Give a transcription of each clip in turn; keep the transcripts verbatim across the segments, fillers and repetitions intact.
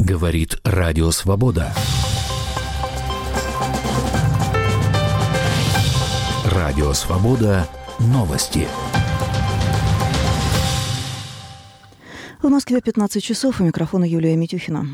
Говорит Радио Свобода. Радио Свобода. Новости. В Москве пятнадцать часов. У микрофона Юлия Митюхина.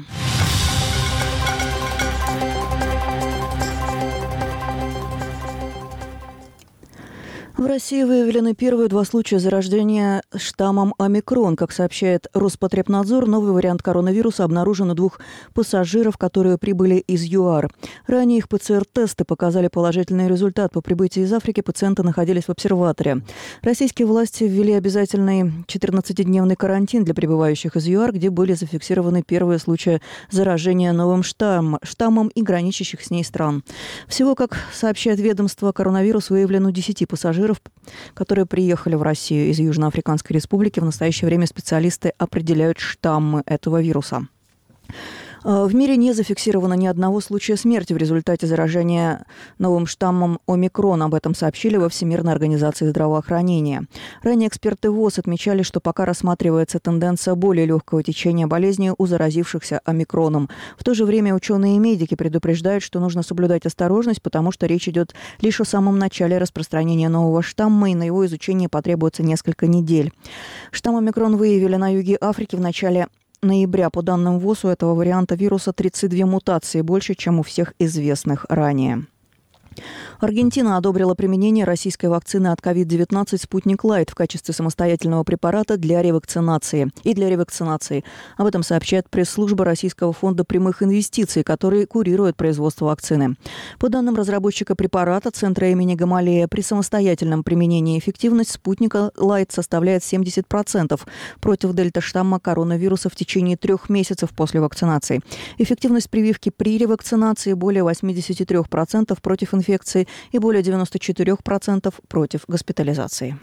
В России выявлены первые два случая заражения штаммом омикрон. Как сообщает Роспотребнадзор, новый вариант коронавируса обнаружен у двух пассажиров, которые прибыли из ЮАР. Ранее их ПЦР-тесты показали положительный результат. По прибытии из Африки пациенты находились в обсерваторе. Российские власти ввели обязательный четырнадцатидневный карантин для прибывающих из ЮАР, где были зафиксированы первые случаи заражения новым штамм, штаммом и граничащих с ней стран. Всего, как сообщает ведомство, коронавирус выявлен у десяти пассажиров, которые приехали в Россию из Южноафриканской Республики. В настоящее время специалисты определяют штаммы этого вируса. В мире не зафиксировано ни одного случая смерти в результате заражения новым штаммом омикрон. Об этом сообщили во Всемирной организации здравоохранения. Ранее эксперты ВОЗ отмечали, что пока рассматривается тенденция более легкого течения болезни у заразившихся омикроном. В то же время ученые и медики предупреждают, что нужно соблюдать осторожность, потому что речь идет лишь о самом начале распространения нового штамма, и на его изучение потребуется несколько недель. Штамм омикрон выявили на юге Африки в начале ноября. По данным ВОЗ, у этого варианта вируса тридцать две мутации, больше, чем у всех известных ранее. Аргентина одобрила применение российской вакцины от ковид девятнадцать «Спутник Лайт» в качестве самостоятельного препарата для ревакцинации и для ревакцинации. Об этом сообщает пресс-служба Российского фонда прямых инвестиций, который курирует производство вакцины. По данным разработчика препарата Центра имени Гамалея, при самостоятельном применении эффективность «Спутника Лайт» составляет семьдесят процентов против дельта-штамма коронавируса в течение трех месяцев после вакцинации. Эффективность прививки при ревакцинации более восемьдесят три процента против инфекции и более девяносто четыре процента против госпитализации.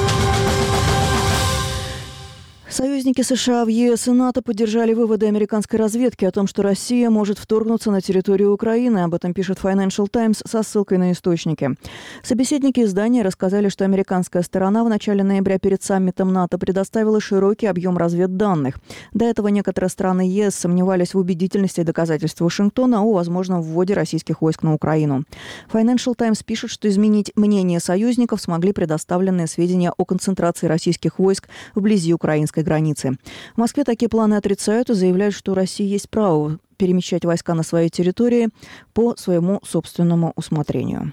Союзники США в ЕС и НАТО поддержали выводы американской разведки о том, что Россия может вторгнуться на территорию Украины. Об этом пишет Financial Times со ссылкой на источники. Собеседники издания рассказали, что американская сторона в начале ноября перед саммитом НАТО предоставила широкий объем разведданных. До этого некоторые страны ЕС сомневались в убедительности доказательств Вашингтона о возможном вводе российских войск на Украину. Financial Times пишет, что изменить мнение союзников смогли предоставленные сведения о концентрации российских войск вблизи украинской границы. В Москве такие планы отрицают и заявляют, что у России есть право перемещать войска на своей территории по своему собственному усмотрению.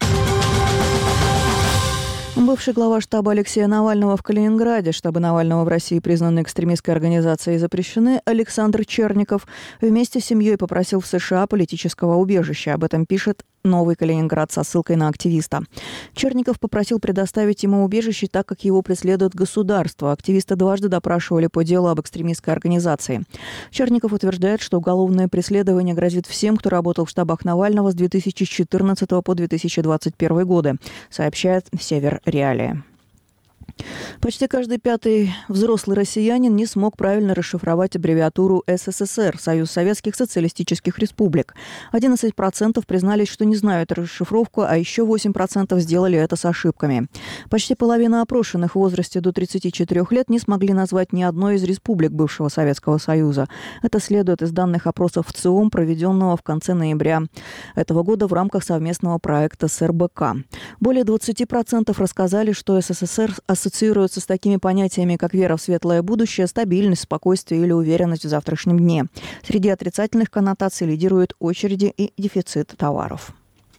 Бывший глава штаба Алексея Навального в Калининграде, штабы Навального в России признаны экстремистской организацией и запрещены, Александр Черников вместе с семьей попросил в США политического убежища. Об этом пишет «Новый Калининград» со ссылкой на активиста. Черников попросил предоставить ему убежище, так как его преследует государство. Активиста дважды допрашивали по делу об экстремистской организации. Черников утверждает, что уголовное преследование грозит всем, кто работал в штабах Навального с две тысячи четырнадцатого по две тысячи двадцать первый годы, сообщает «Север Реалии». Почти каждый пятый взрослый россиянин не смог правильно расшифровать аббревиатуру СССР – Союз Советских Социалистических Республик. одиннадцать процентов признались, что не знают расшифровку, а еще восемь процентов сделали это с ошибками. Почти половина опрошенных в возрасте до тридцати четырёх лет не смогли назвать ни одной из республик бывшего Советского Союза. Это следует из данных опросов ЦИОМ, проведенного в конце ноября этого года в рамках совместного проекта с эр бэ ка. Более двадцать процентов рассказали, что СССР ассоциируются с такими понятиями, как вера в светлое будущее, стабильность, спокойствие или уверенность в завтрашнем дне. Среди отрицательных коннотаций лидируют очереди и дефицит товаров.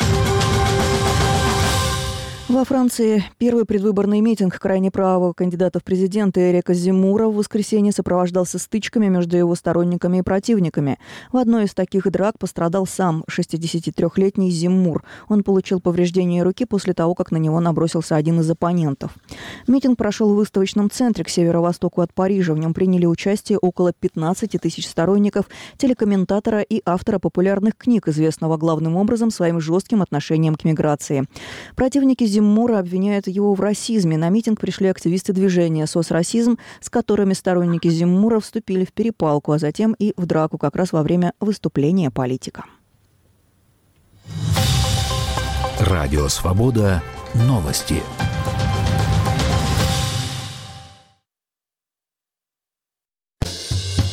Во Франции первый предвыборный митинг крайне правого кандидата в президенты Эрика Земмура в воскресенье сопровождался стычками между его сторонниками и противниками. В одной из таких драк пострадал сам шестидесятитрёхлетний Земмур. Он получил повреждение руки после того, как на него набросился один из оппонентов. Митинг прошел в выставочном центре к северо-востоку от Парижа. В нем приняли участие около пятнадцати тысяч сторонников телекомментатора и автора популярных книг, известного главным образом своим жестким отношением к миграции. Противники Земмура обвиняют его в расизме. На митинг пришли активисты движения «Соцрасизм», с которыми сторонники Земмура вступили в перепалку, а затем и в драку как раз во время выступления политика. Радио «Свобода». Новости.